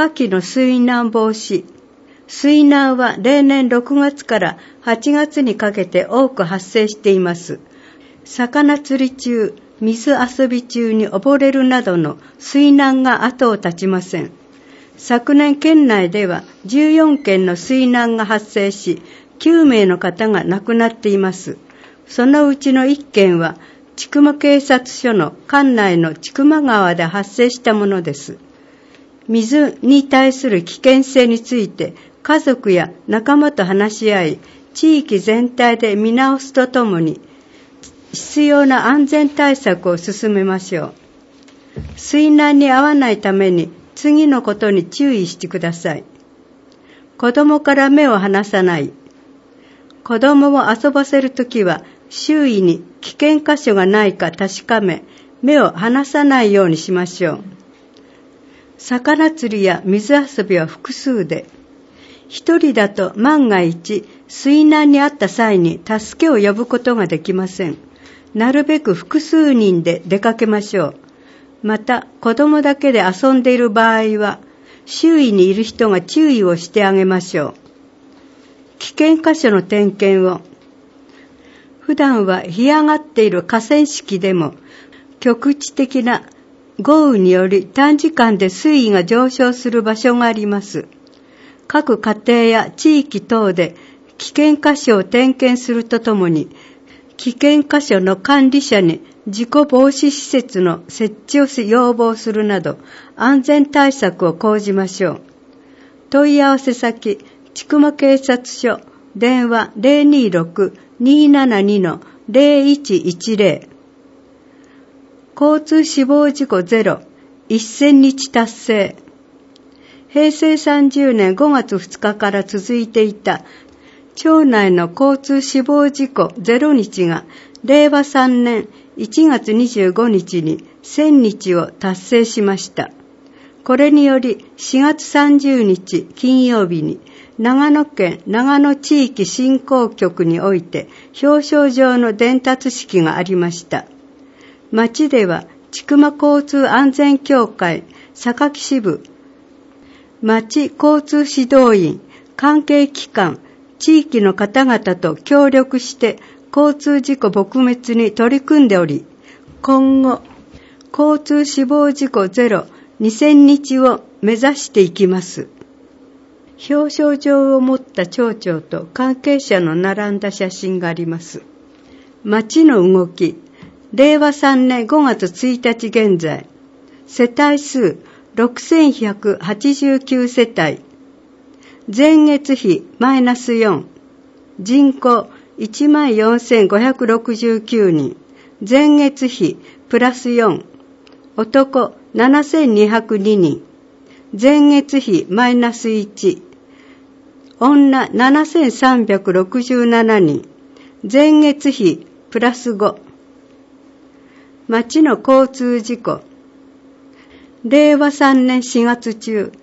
夏季の水難防止。水難は例年6月から8月にかけて多く発生しています。魚釣り中、水遊び中に溺れるなどの水難が後を絶ちません。昨年県内では14件の水難が発生し、9名の方が亡くなっています。そのうちの1件は、千曲警察署の管内の千曲川で発生したものです。水に対する危険性について、家族や仲間と話し合い、地域全体で見直すとともに、必要な安全対策を進めましょう。水難に遭わないために次のことに注意してください。子供から目を離さない。子供を遊ばせるときは周囲に危険箇所がないか確かめ、目を離さないようにしましょう。魚釣りや水遊びは複数で、一人だと万が一水難に遭った際に助けを呼ぶことができません。なるべく複数人で出かけましょう。また、子供だけで遊んでいる場合は、周囲にいる人が注意をしてあげましょう。危険箇所の点検を。普段は干上がっている河川敷でも、局地的な豪雨により短時間で水位が上昇する場所があります。各家庭や地域等で危険箇所を点検するとともに、危険箇所の管理者に事故防止施設の設置を要望するなど、安全対策を講じましょう。問い合わせ先、千曲警察署、電話 026-272-0110。交通死亡事故ゼロ、1000日達成。平成30年5月2日から続いていた町内の交通死亡事故0日が令和3年1月25日に1000日を達成しました。これにより4月30日金曜日に長野県長野地域振興局において表彰状の伝達式がありました。町では千曲交通安全協会坂木支部、町交通指導員、関係機関、地域の方々と協力して交通事故撲滅に取り組んでおり、今後、交通死亡事故ゼロ2000日を目指していきます。表彰状を持った町長と関係者の並んだ写真があります。町の動き、令和3年5月1日現在、世帯数6189世帯、前月比マイナス4、人口14,569人、前月比プラス4、男7,202人、前月比マイナス1、女7,367人、前月比プラス5。町の交通事故、令和3年4月中、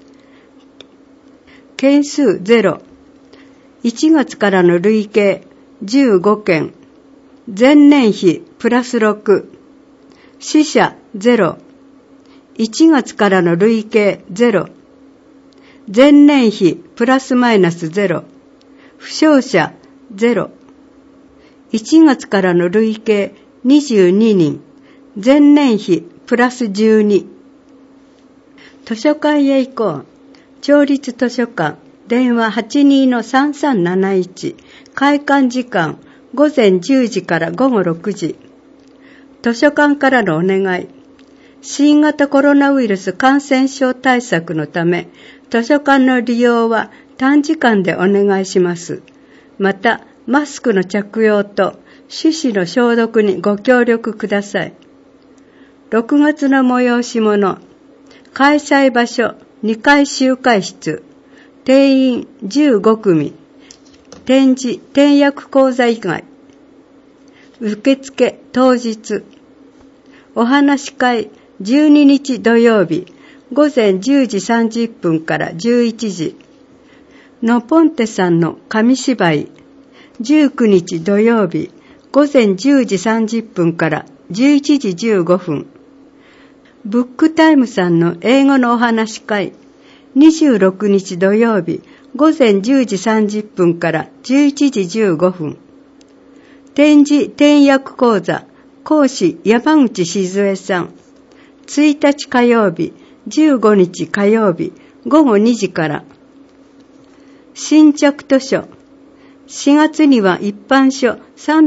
件数ゼロ、1月からの累計15件、前年比プラス6、死者ゼロ、1月からの累計ゼロ、前年比プラスマイナスゼロ、負傷者ゼロ、1月からの累計22人、前年比プラス12。図書館へ行こう。町立図書館、電話 82-3371、開館時間午前10時から午後6時。図書館からのお願い。新型コロナウイルス感染症対策のため、図書館の利用は短時間でお願いします。また、マスクの着用と手指の消毒にご協力ください。6月の催し物、開催場所2階集会室、定員15組、展示点訳講座以外、受付当日、お話し会12日土曜日、午前10時30分から11時、ノポンテさんの紙芝居、19日土曜日、午前10時30分から11時15分、ブックタイムさんの英語のお話し会、 26日土曜日午前10時30分から11時15分。天智天薬講座講師山口静江さん。1日火曜日、15日火曜日午後2時から。新着図書。4月には一般書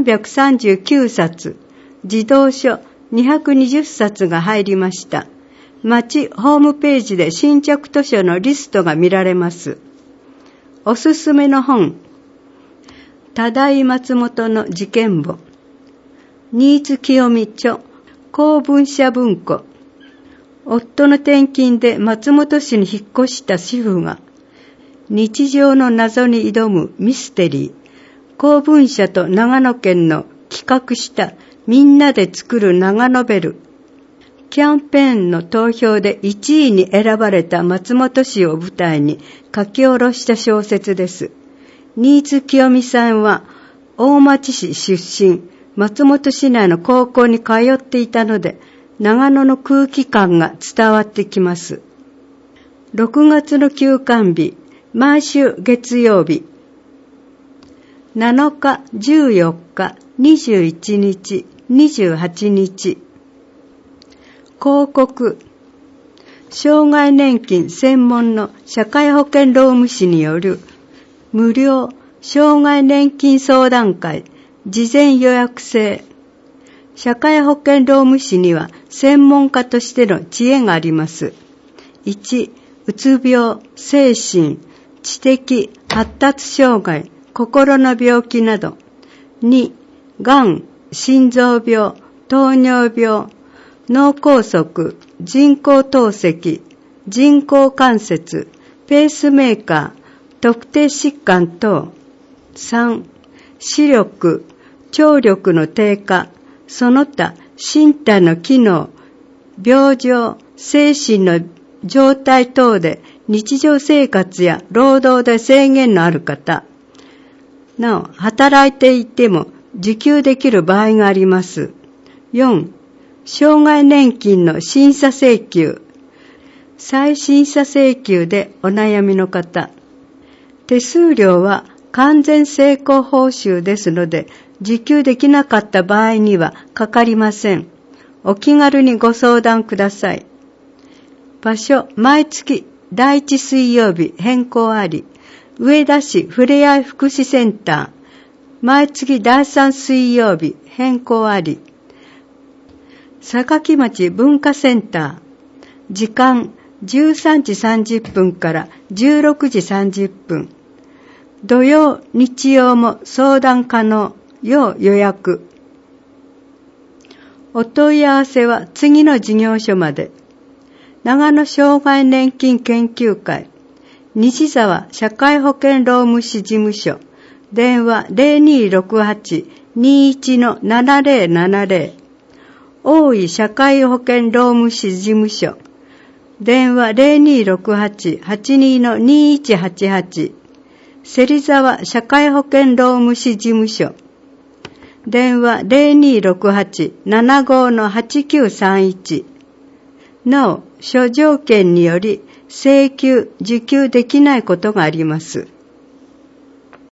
339冊、児童書220冊が入りました。町ホームページで新着図書のリストが見られます。おすすめの本。多大松本の事件簿。新津清美著、公文社文庫。夫の転勤で松本市に引っ越した主婦が、日常の謎に挑むミステリー。公文社と長野県の企画したみんなで作る長ノベル。キャンペーンの投票で1位に選ばれた松本市を舞台に書き下ろした小説です。新津清美さんは大町市出身、松本市内の高校に通っていたので、長野の空気感が伝わってきます。6月の休館日、毎週月曜日。7日、14日、21日、28日。広告。障害年金専門の社会保険労務士による無料障害年金相談会事前予約制。社会保険労務士には専門家としての知恵があります。1、うつ病、精神、知的、発達障害、心の病気など。2、がん、心臓病、糖尿病、脳梗塞、人工透析、人工関節、ペースメーカー、特定疾患等。3、視力、聴力の低下、その他身体の機能、病状、精神の状態等で日常生活や労働で制限のある方。なお、働いていても受給できる場合があります。4、障害年金の審査請求。再審査請求でお悩みの方。手数料は完全成功報酬ですので、受給できなかった場合にはかかりません。お気軽にご相談ください。場所、毎月第1水曜日変更あり。上田市ふれあい福祉センター。毎月第3水曜日変更あり。坂町文化センター。時間13時30分から16時30分。土曜、日曜も相談可能。要予約。お問い合わせは次の事業所まで。長野障害年金研究会。西沢社会保険労務士事務所。電話 0268-21-7070。大井社会保険労務士事務所。電話 0268-82-2188。芹沢社会保険労務士事務所。電話 0268-75-8931。なお、諸条件により請求・受給できないことがあります。